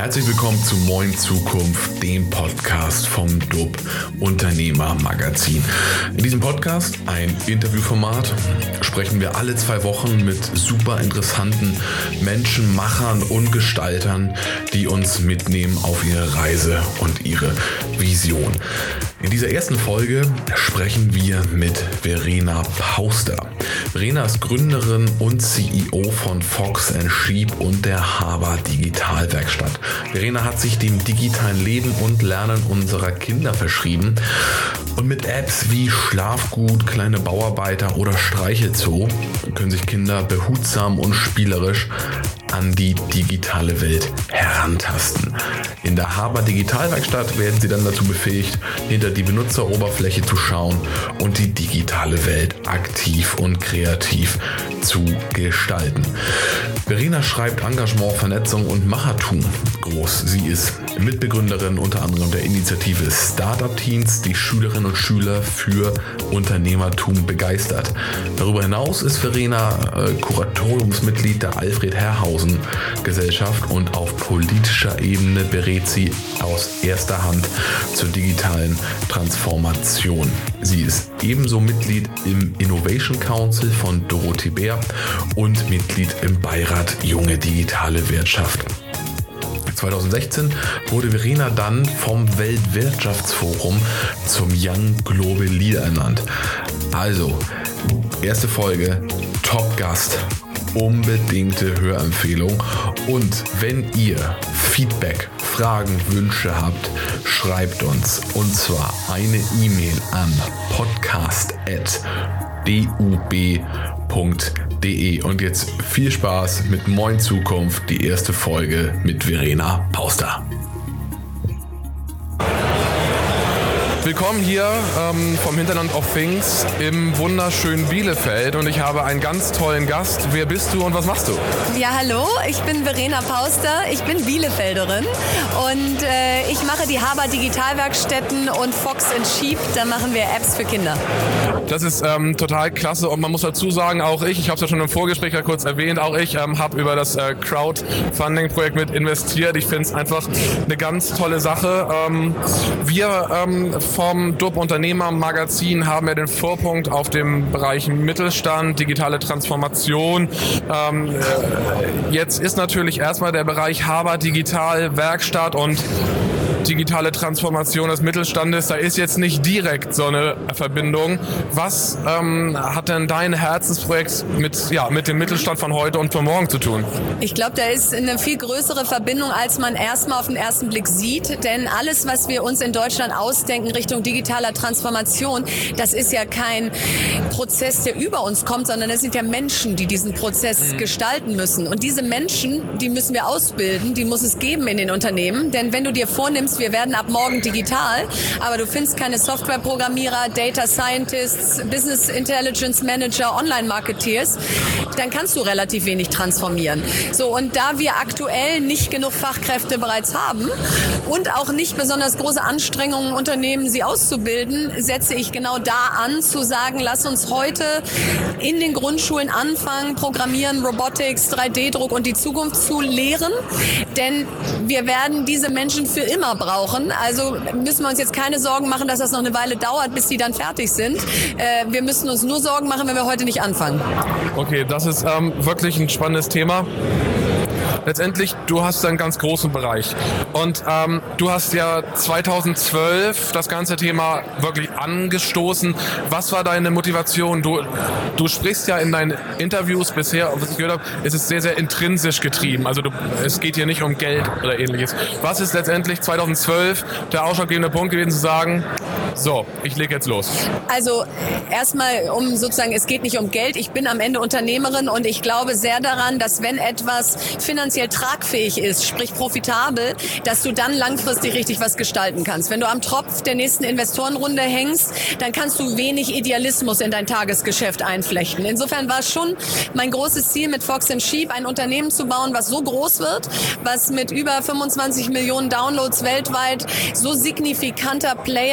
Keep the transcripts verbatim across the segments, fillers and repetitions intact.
Herzlich willkommen zu Moin Zukunft, dem Podcast vom D U B Unternehmer Magazin. In diesem Podcast, ein Interviewformat, sprechen wir alle zwei Wochen mit super interessanten Menschen, Machern und Gestaltern, die uns mitnehmen auf ihre Reise und ihre Vision. In dieser ersten Folge sprechen wir mit Verena Pauster. Verena ist Gründerin und C E O von Fox and Sheep und der Haber Digitalwerkstatt. Verena hat sich dem digitalen Leben und Lernen unserer Kinder verschrieben und mit Apps wie Schlafgut, kleine Bauarbeiter oder Streichelzoo können sich Kinder behutsam und spielerisch an die digitale Welt herantasten. In der Haber Digitalwerkstatt werden sie dann dazu befähigt, hinter die Benutzeroberfläche zu schauen und die digitale Welt aktiv und kreativ zu gestalten. Verena schreibt Engagement, Vernetzung und Machertum groß. Sie ist Mitbegründerin unter anderem der Initiative Startup Teens, die Schülerinnen und Schüler für Unternehmertum begeistert. Darüber hinaus ist Verena äh, Kuratoriumsmitglied der Alfred Herrhausen Gesellschaft und auf politischer Ebene berät sie aus erster Hand zur digitalen Transformation. Sie ist ebenso Mitglied im Innovation Council von Dorothee Bär und Mitglied im Beirat Junge Digitale Wirtschaft. zweitausendsechzehn wurde Verena dann vom Weltwirtschaftsforum zum Young Global Leader ernannt. Also, erste Folge, Top-Gast, unbedingte Hörempfehlung. Und wenn ihr Feedback, Fragen, Wünsche habt, schreibt uns. Und zwar eine E-Mail an podcast at d u b punkt d e. Und jetzt viel Spaß mit Moin Zukunft, die erste Folge mit Verena Pauster. Willkommen hier ähm, vom Hinterland of Things im wunderschönen Bielefeld und ich habe einen ganz tollen Gast. Wer bist du und was machst du? Ja, hallo, ich bin Verena Pauster, ich bin Bielefelderin und äh, ich mache die Haber Digitalwerkstätten und Fox and Sheep, da machen wir Apps für Kinder. Das ist ähm, total klasse und man muss dazu sagen, auch ich, ich habe es ja schon im Vorgespräch ja kurz erwähnt, auch ich ähm, habe über das äh, Crowdfunding-Projekt mit investiert. Ich finde es einfach eine ganz tolle Sache. Ähm, wir ähm, vom D U B Unternehmer Magazin haben wir den Vorpunkt auf dem Bereich Mittelstand, digitale Transformation. Ähm, äh, jetzt ist natürlich erstmal der Bereich Haber Digitalwerkstatt und digitale Transformation des Mittelstandes, da ist jetzt nicht direkt so eine Verbindung. Was ähm, hat denn dein Herzensprojekt mit, ja, mit dem Mittelstand von heute und von morgen zu tun? Ich glaube, da ist eine viel größere Verbindung, als man erstmal auf den ersten Blick sieht. Denn alles, was wir uns in Deutschland ausdenken Richtung digitaler Transformation, das ist ja kein Prozess, der über uns kommt, sondern das sind ja Menschen, die diesen Prozess mhm. gestalten müssen. Und diese Menschen, die müssen wir ausbilden, die muss es geben in den Unternehmen. Denn wenn du dir vornimmst, wir werden ab morgen digital, aber du findest keine Softwareprogrammierer, Data Scientists, Business Intelligence Manager, Online-Marketeers, dann kannst du relativ wenig transformieren. So, und da wir aktuell nicht genug Fachkräfte bereits haben und auch nicht besonders große Anstrengungen unternehmen, sie auszubilden, setze ich genau da an, zu sagen, lass uns heute in den Grundschulen anfangen, Programmieren, Robotics, drei D Druck und die Zukunft zu lehren, denn wir werden diese Menschen für immer brauchen. brauchen. Also müssen wir uns jetzt keine Sorgen machen, dass das noch eine Weile dauert, bis die dann fertig sind. Äh, wir müssen uns nur Sorgen machen, wenn wir heute nicht anfangen. Okay, das ist ähm, wirklich ein spannendes Thema. Letztendlich, du hast einen ganz großen Bereich und ähm, du hast ja zweitausendzwölf das ganze Thema wirklich angestoßen. Was war deine Motivation? Du, du sprichst ja in deinen Interviews bisher, was ich gehört habe, es ist sehr, sehr intrinsisch getrieben. Also du, es geht hier nicht um Geld oder ähnliches. Was ist letztendlich zweitausendzwölf der ausschlaggebende Punkt gewesen zu sagen, so, ich lege jetzt los? Also erstmal um sozusagen, es geht nicht um Geld. Ich bin am Ende Unternehmerin und ich glaube sehr daran, dass wenn etwas finanziell tragfähig ist, sprich profitabel, dass du dann langfristig richtig was gestalten kannst. Wenn du am Tropf der nächsten Investorenrunde hängst, dann kannst du wenig Idealismus in dein Tagesgeschäft einflechten. Insofern war es schon mein großes Ziel mit Fox and Sheep, ein Unternehmen zu bauen, was so groß wird, was mit über fünfundzwanzig Millionen Downloads weltweit so signifikanter Player dieser Welt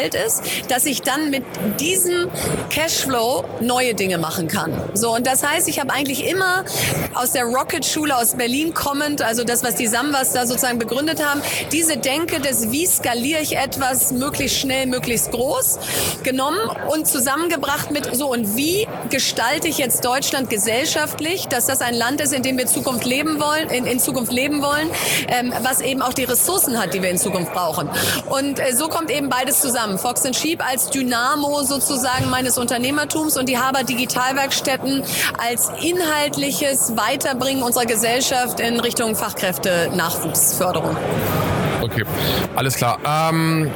Geld ist, dass ich dann mit diesem Cashflow neue Dinge machen kann. So, und das heißt, ich habe eigentlich immer aus der Rocket-Schule aus Berlin kommend, also das, was die Samwas da sozusagen begründet haben, diese Denke des, wie skaliere ich etwas möglichst schnell, möglichst groß, genommen und zusammengebracht mit so, und wie gestalte ich jetzt Deutschland gesellschaftlich, dass das ein Land ist, in dem wir Zukunft leben wollen, in, in Zukunft leben wollen, ähm, was eben auch die Ressourcen hat, die wir in Zukunft brauchen. Und äh, so kommt eben beides zusammen. Fox and Sheep als Dynamo sozusagen meines Unternehmertums und die Haber Digitalwerkstätten als inhaltliches Weiterbringen unserer Gesellschaft in Richtung Fachkräfte-Nachwuchsförderung. Okay, alles klar. Ähm,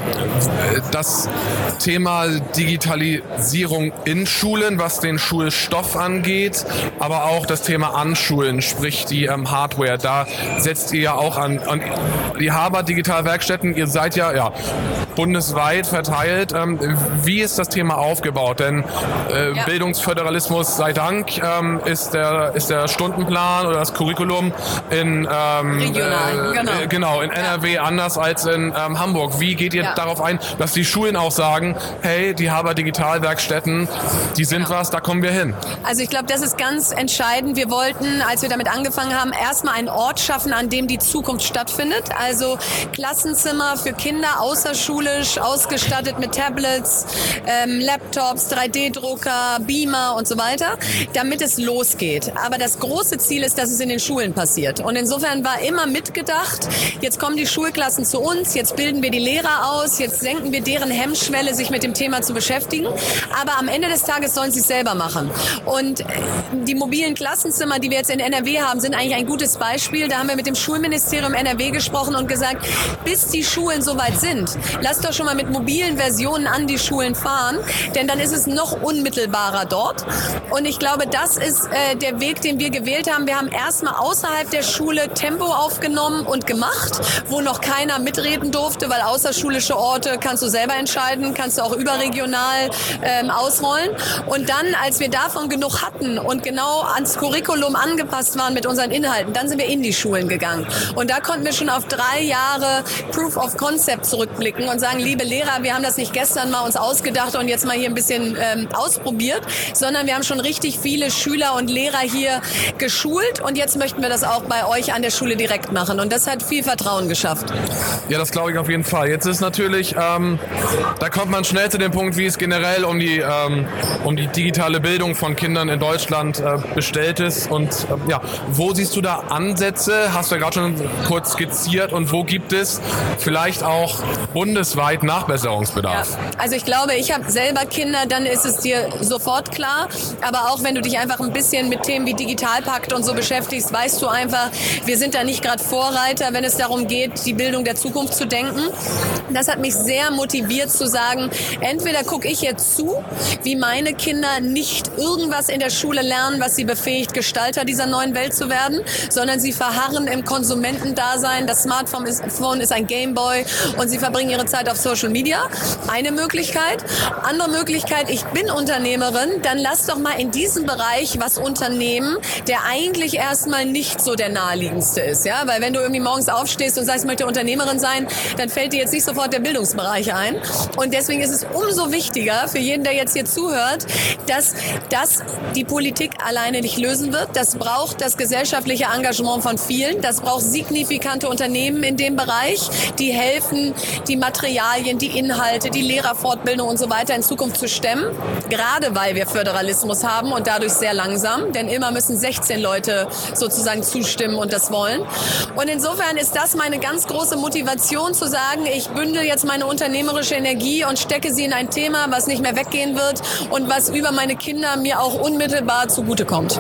das Thema Digitalisierung in Schulen, was den Schulstoff angeht, aber auch das Thema Anschulen, sprich die ähm, Hardware, da setzt ihr ja auch an. Und die Haber Digitalwerkstätten, ihr seid ja, ja bundesweit verteilt. Ähm, wie ist das Thema aufgebaut? Denn äh, ja. Bildungsföderalismus sei Dank ähm, ist, der, ist der Stundenplan oder das Curriculum in, ähm, Regional, äh, genau. Äh, genau, in N R W ja. anders als in ähm, Hamburg. Wie geht ihr ja. darauf ein, dass die Schulen auch sagen, hey, die Haber Digitalwerkstätten, die sind genau. was, da kommen wir hin? Also ich glaube, das ist ganz entscheidend. Wir wollten, als wir damit angefangen haben, erstmal einen Ort schaffen, an dem die Zukunft stattfindet. Also Klassenzimmer für Kinder außerschulisch, ausgestattet mit Tablets, ähm, Laptops, drei D Drucker, Beamer und so weiter, damit es losgeht. Aber das große Ziel ist, dass es in den Schulen passiert. Und insofern war immer mitgedacht, jetzt kommen die Schulklassen zu uns, jetzt bilden wir die Lehrer aus, jetzt senken wir deren Hemmschwelle, sich mit dem Thema zu beschäftigen. Aber am Ende des Tages sollen sie es selber machen. Und die mobilen Klassenzimmer, die wir jetzt in N R W haben, sind eigentlich ein gutes Beispiel. Da haben wir mit dem Schulministerium N R W gesprochen und gesagt, bis die Schulen soweit sind, lasst doch schon mal mit mobilen Versionen an die Schulen fahren, denn dann ist es noch unmittelbarer dort. Und ich glaube, das ist äh, der Weg, den wir gewählt haben. Wir haben erstmal außerhalb der Schule Tempo aufgenommen und gemacht, wo noch keiner mitreden durfte, weil außerschulische Orte kannst du selber entscheiden, kannst du auch überregional ähm, ausrollen. Und dann, als wir davon genug hatten und genau ans Curriculum angepasst waren mit unseren Inhalten, dann sind wir in die Schulen gegangen. Und da konnten wir schon auf drei Jahre Proof of Concept zurückblicken und sagen, liebe Lehrer, wir haben das nicht gestern mal uns ausgedacht und jetzt mal hier ein bisschen ähm, ausprobiert, sondern wir haben schon richtig viele Schüler und Lehrer hier geschult und jetzt möchten wir das auch bei euch an der Schule direkt machen. Und das hat viel Vertrauen geschafft. Ja, das glaube ich auf jeden Fall. Jetzt ist natürlich, ähm, da kommt man schnell zu dem Punkt, wie es generell um die, ähm, um die digitale Bildung von Kindern in Deutschland äh, bestellt ist. Und äh, ja, wo siehst du da Ansätze? Hast du ja gerade schon kurz skizziert. Und wo gibt es vielleicht auch bundesweit Nachbesserungsbedarf? Ja, also ich glaube, ich habe selber Kinder, dann ist es dir sofort klar. Aber auch wenn du dich einfach ein bisschen mit Themen wie Digitalpakt und so beschäftigst, weißt du einfach, wir sind da nicht gerade Vorreiter, wenn es darum geht, die Bildung der Zukunft zu denken. Das hat mich sehr motiviert zu sagen, entweder gucke ich jetzt zu, wie meine Kinder nicht irgendwas in der Schule lernen, was sie befähigt, Gestalter dieser neuen Welt zu werden, sondern sie verharren im Konsumentendasein. Das Smartphone ist, Phone ist ein Gameboy und sie verbringen ihre Zeit auf Social Media. Eine Möglichkeit. Andere Möglichkeit, ich bin Unternehmerin, dann lass doch mal in diesem Bereich was unternehmen, der eigentlich erstmal nicht so der naheliegendste ist. Ja? Weil wenn du irgendwie morgens aufstehst und sagst, ich möchte Unternehmerin sein, dann fällt dir jetzt nicht sofort der Bildungsbereich ein. Und deswegen ist es umso wichtiger für jeden, der jetzt hier zuhört, dass das die Politik alleine nicht lösen wird. Das braucht das gesellschaftliche Engagement von vielen. Das braucht signifikante Unternehmen in dem Bereich, die helfen, die Materialien, die Inhalte, die Lehrerfortbildung und so weiter in Zukunft zu stemmen. Gerade weil wir Föderalismus haben und dadurch sehr langsam, denn immer müssen sechzehn Leute sozusagen zustimmen und das wollen. Und insofern ist das meine ganz große Motivation zu sagen, ich bündel jetzt meine unternehmerische Energie und stecke sie in ein Thema, was nicht mehr weggehen wird und was über meine Kinder mir auch unmittelbar zugutekommt.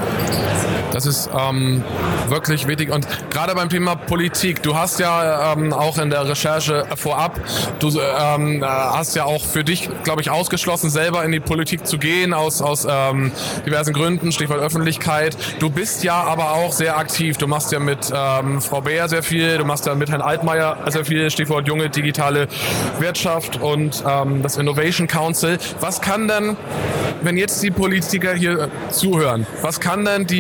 Das ist ähm, wirklich wichtig. Und gerade beim Thema Politik, du hast ja ähm, auch in der Recherche vorab, du ähm, hast ja auch für dich, glaube ich, ausgeschlossen, selber in die Politik zu gehen, aus, aus ähm, diversen Gründen, Stichwort Öffentlichkeit. Du bist ja aber auch sehr aktiv. Du machst ja mit ähm, Frau Beer sehr viel, du machst ja mit Herrn Altmaier sehr viel, Stichwort junge digitale Wirtschaft und ähm, das Innovation Council. Was kann denn, wenn jetzt die Politiker hier zuhören, was kann denn die Politik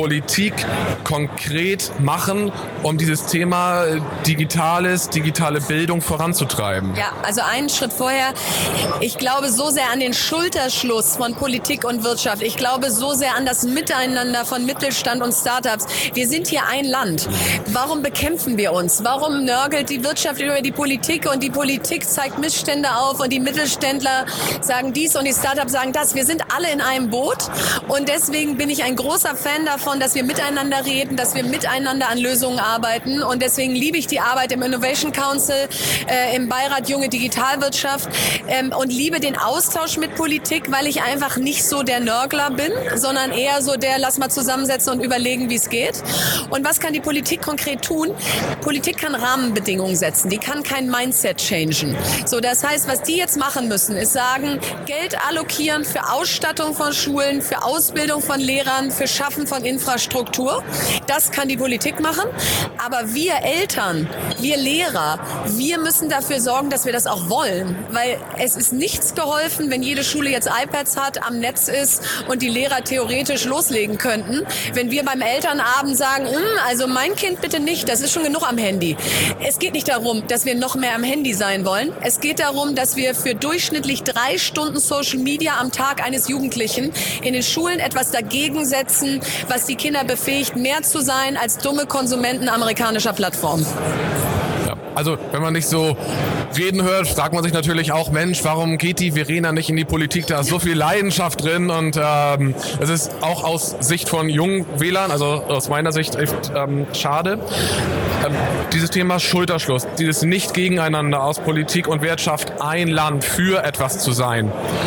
Politik konkret machen, um dieses Thema Digitales, digitale Bildung voranzutreiben? Ja, also einen Schritt vorher. Ich glaube so sehr an den Schulterschluss von Politik und Wirtschaft. Ich glaube so sehr an das Miteinander von Mittelstand und Startups. Wir sind hier ein Land. Warum bekämpfen wir uns? Warum nörgelt die Wirtschaft über die Politik und die Politik zeigt Missstände auf und die Mittelständler sagen dies und die Startups sagen das? Wir sind alle in einem Boot und deswegen bin ich ein großer Fan davon, dass wir miteinander reden, dass wir miteinander an Lösungen arbeiten und deswegen liebe ich die Arbeit im Innovation Council, äh, im Beirat Junge Digitalwirtschaft ähm, und liebe den Austausch mit Politik, weil ich einfach nicht so der Nörgler bin, sondern eher so der, lass mal zusammensetzen und überlegen, wie es geht. Und was kann die Politik konkret tun? Politik kann Rahmenbedingungen setzen, die kann kein Mindset changen. So, das heißt, was die jetzt machen müssen, ist sagen, Geld allokieren für Ausstattung von Schulen, für Ausbildung von Lehrern, für Schaffen von Infrastruktur. Das kann die Politik machen. Aber wir Eltern, wir Lehrer, wir müssen dafür sorgen, dass wir das auch wollen. Weil es ist nichts geholfen, wenn jede Schule jetzt iPads hat, am Netz ist und die Lehrer theoretisch loslegen könnten. Wenn wir beim Elternabend sagen, also mein Kind bitte nicht, das ist schon genug am Handy. Es geht nicht darum, dass wir noch mehr am Handy sein wollen. Es geht darum, dass wir für durchschnittlich drei Stunden Social Media am Tag eines Jugendlichen in den Schulen etwas dagegen setzen, was die Kinder befähigt, mehr zu sein als dumme Konsumenten amerikanischer Plattformen. Ja, also wenn man nicht so reden hört, fragt man sich natürlich auch, Mensch, warum geht die Verena nicht in die Politik? Da ist so viel Leidenschaft drin und ähm, es ist auch aus Sicht von jungen Wählern, also aus meiner Sicht echt ähm, schade. Ähm, dieses Thema Schulterschluss, dieses Nicht-Gegeneinander aus Politik und Wirtschaft, ein Land für etwas zu sein.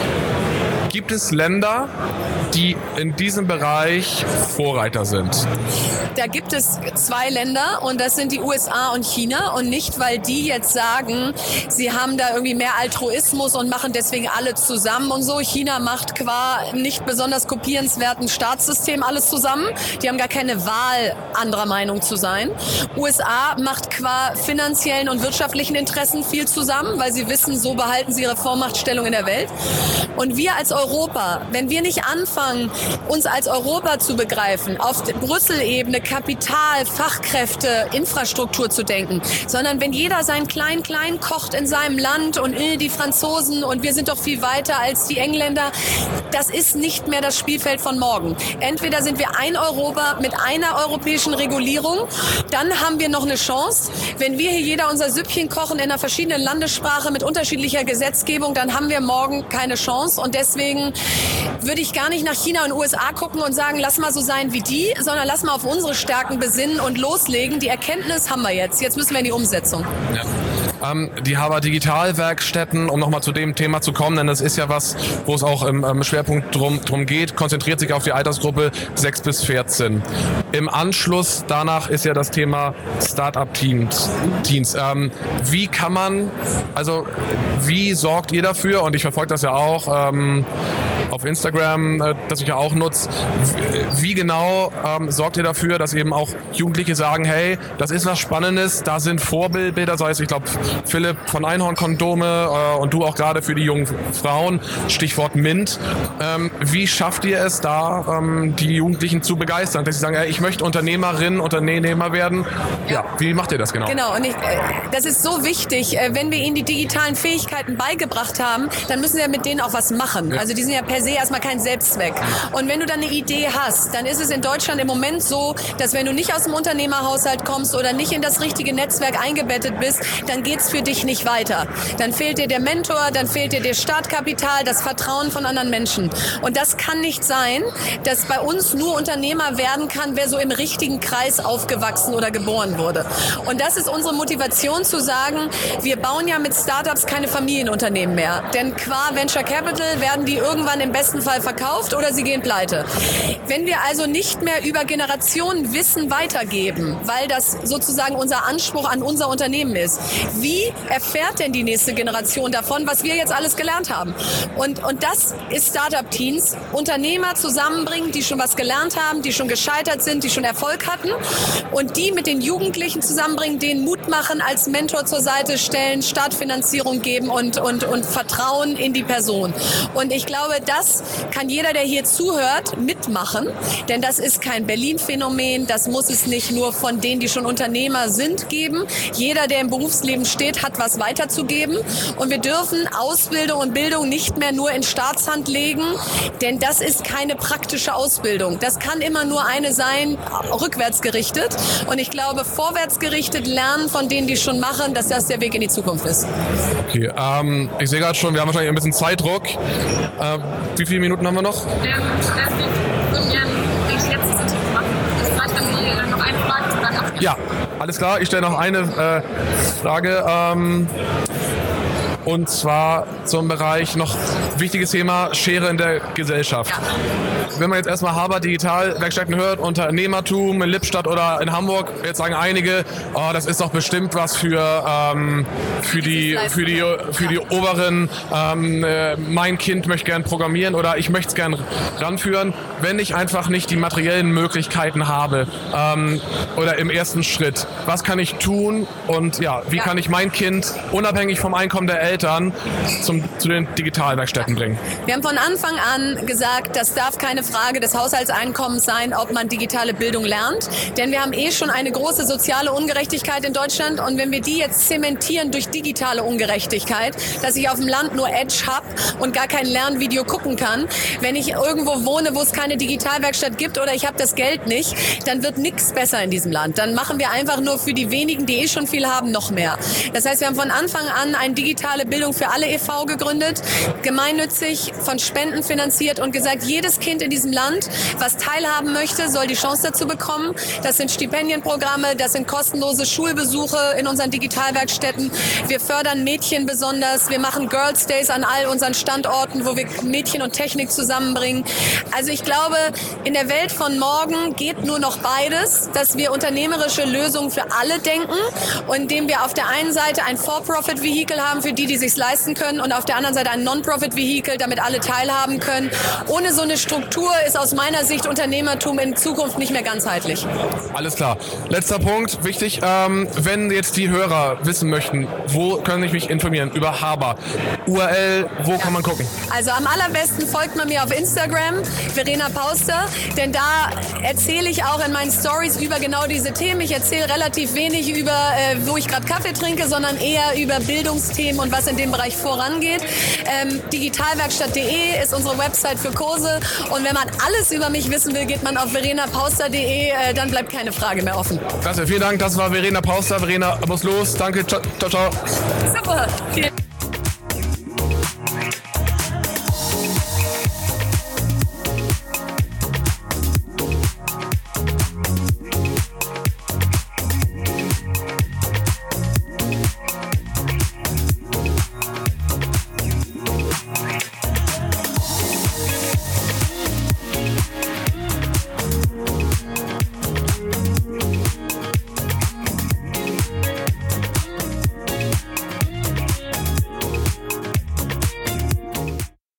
Gibt es Länder, die in diesem Bereich Vorreiter sind? Da gibt es zwei Länder und das sind die U S A und China und nicht, weil die jetzt sagen, sie haben da irgendwie mehr Altruismus und machen deswegen alle zusammen und so. China macht qua nicht besonders kopierenswerten Staatssystem alles zusammen. Die haben gar keine Wahl, anderer Meinung zu sein. U S A macht qua finanziellen und wirtschaftlichen Interessen viel zusammen, weil sie wissen, so behalten sie ihre Vormachtstellung in der Welt. Und wir als Europa, wenn wir nicht anfangen, uns als Europa zu begreifen, auf Brüssel-Ebene Kapital, Fachkräfte, Infrastruktur zu denken, sondern wenn jeder sein Klein-Klein kocht in seinem Land und äh, die Franzosen und wir sind doch viel weiter als die Engländer, das ist nicht mehr das Spielfeld von morgen. Entweder sind wir ein Europa mit einer europäischen Regulierung, dann haben wir noch eine Chance. Wenn wir hier jeder unser Süppchen kochen in einer verschiedenen Landessprache mit unterschiedlicher Gesetzgebung, dann haben wir morgen keine Chance und deswegen würde ich gar nicht nach China und U S A gucken und sagen, lass mal so sein wie die, sondern lass mal auf unsere Stärken besinnen und loslegen. Die Erkenntnis haben wir jetzt. Jetzt müssen wir in die Umsetzung. Ja. Ähm, die Harvard Digitalwerkstätten, um nochmal zu dem Thema zu kommen, denn das ist ja was, wo es auch im ähm, Schwerpunkt drum, drum geht, konzentriert sich auf die Altersgruppe sechs bis vierzehn. Im Anschluss danach ist ja das Thema Start-up-Teams. Teams. Ähm, wie kann man, also wie sorgt ihr dafür, und ich verfolge das ja auch, ähm, auf Instagram, äh, das ich ja auch nutze. Wie genau ähm, sorgt ihr dafür, dass eben auch Jugendliche sagen, hey, das ist was Spannendes, da sind Vorbilder, sei es, ich glaube, Philipp von Einhorn-Kondome äh, und du auch gerade für die jungen Frauen, Stichwort MINT. Ähm, wie schafft ihr es da, ähm, die Jugendlichen zu begeistern, dass sie sagen, hey, ich möchte Unternehmerin, Unternehmer werden? Ja, wie macht ihr das genau? Genau, und ich, äh, das ist so wichtig, äh, wenn wir ihnen die digitalen Fähigkeiten beigebracht haben, dann müssen wir mit denen auch was machen. Ja. Also die sind ja per se erstmal kein Selbstzweck. Und wenn du dann eine Idee hast, dann ist es in Deutschland im Moment so, dass wenn du nicht aus dem Unternehmerhaushalt kommst oder nicht in das richtige Netzwerk eingebettet bist, dann geht's für dich nicht weiter. Dann fehlt dir der Mentor, dann fehlt dir das Startkapital, das Vertrauen von anderen Menschen. Und das kann nicht sein, dass bei uns nur Unternehmer werden kann, wer so im richtigen Kreis aufgewachsen oder geboren wurde. Und das ist unsere Motivation zu sagen, wir bauen ja mit Startups keine Familienunternehmen mehr. Denn qua Venture Capital werden die irgendwann im besten Fall verkauft oder sie gehen pleite. Wenn wir also nicht mehr über Generationen Wissen weitergeben, weil das sozusagen unser Anspruch an unser Unternehmen ist, wie erfährt denn die nächste Generation davon, was wir jetzt alles gelernt haben? Und, und das ist Startup-Teams, Unternehmer zusammenbringen, die schon was gelernt haben, die schon gescheitert sind, die schon Erfolg hatten und die mit den Jugendlichen zusammenbringen, denen Mut machen, als Mentor zur Seite stellen, Startfinanzierung geben und, und, und Vertrauen in die Person. Und ich glaube, das das kann jeder, der hier zuhört, mitmachen. Denn das ist kein Berlin-Phänomen. Das muss es nicht nur von denen, die schon Unternehmer sind, geben. Jeder, der im Berufsleben steht, hat was weiterzugeben. Und wir dürfen Ausbildung und Bildung nicht mehr nur in Staatshand legen, denn das ist keine praktische Ausbildung. Das kann immer nur eine sein, rückwärts gerichtet. Und ich glaube, vorwärts gerichtet lernen von denen, die es schon machen, dass das der Weg in die Zukunft ist. Okay, ähm, ich sehe gerade schon, wir haben wahrscheinlich ein bisschen Zeitdruck. Äh, wie viele Minuten haben wir noch? Ähm, das die letzte Sitzung machen. Das reicht dann noch eine Frage zu dann ab. Ja, alles klar. Ich stelle noch eine äh, Frage. Ähm, und zwar zum Bereich noch wichtiges Thema Schere in der Gesellschaft. Ja. Wenn man jetzt erstmal Haber Digitalwerkstätten hört, Unternehmertum in Lippstadt oder in Hamburg, jetzt sagen einige, oh, das ist doch bestimmt was für, ähm, für, die, für, die, für die Oberen, ähm, äh, mein Kind möchte gern programmieren oder ich möchte es gern ranführen, wenn ich einfach nicht die materiellen Möglichkeiten habe ähm, oder im ersten Schritt. Was kann ich tun und ja, wie ja. kann ich mein Kind unabhängig vom Einkommen der Eltern zum, zu den Digitalwerkstätten bringen? Wir haben von Anfang an gesagt, das darf keine Frage des Haushaltseinkommens sein, ob man digitale Bildung lernt. Denn wir haben eh schon eine große soziale Ungerechtigkeit in Deutschland. Und wenn wir die jetzt zementieren durch digitale Ungerechtigkeit, dass ich auf dem Land nur Edge habe und gar kein Lernvideo gucken kann, wenn ich irgendwo wohne, wo es keine Digitalwerkstatt gibt oder ich habe das Geld nicht, dann wird nichts besser in diesem Land. Dann machen wir einfach nur für die wenigen, die eh schon viel haben, noch mehr. Das heißt, wir haben von Anfang an eine digitale Bildung für alle e V gegründet, gemeinnützig, von Spenden finanziert und gesagt, jedes Kind in diesem Land, was teilhaben möchte, soll die Chance dazu bekommen. Das sind Stipendienprogramme, das sind kostenlose Schulbesuche in unseren Digitalwerkstätten. Wir fördern Mädchen besonders. Wir machen Girls Days an all unseren Standorten, wo wir Mädchen und Technik zusammenbringen. Also ich glaube, in der Welt von morgen geht nur noch beides, dass wir unternehmerische Lösungen für alle denken und indem wir auf der einen Seite ein For-Profit-Vehikel haben für die, die es sich leisten können und auf der anderen Seite ein Non-Profit-Vehikel, damit alle teilhaben können. Ohne so eine Struktur ist aus meiner Sicht Unternehmertum in Zukunft nicht mehr ganzheitlich. Alles klar. Letzter Punkt, wichtig, ähm, wenn jetzt die Hörer wissen möchten, wo können ich mich informieren? Über Haber. U R L, wo ja. kann man gucken? Also am allerbesten folgt man mir auf Instagram, Verena Pauster, denn da erzähle ich auch in meinen Stories über genau diese Themen. Ich erzähle relativ wenig über, äh, wo ich gerade Kaffee trinke, sondern eher über Bildungsthemen und was in dem Bereich vorangeht. Ähm, digitalwerkstatt punkt de ist unsere Website für Kurse. Und wenn man alles über mich wissen will, geht man auf verena pauster punkt de, äh, dann bleibt keine Frage mehr offen. Klasse, vielen Dank, das war Verena Pauster. Verena, muss los. Danke, ciao, ciao. Super. Vielen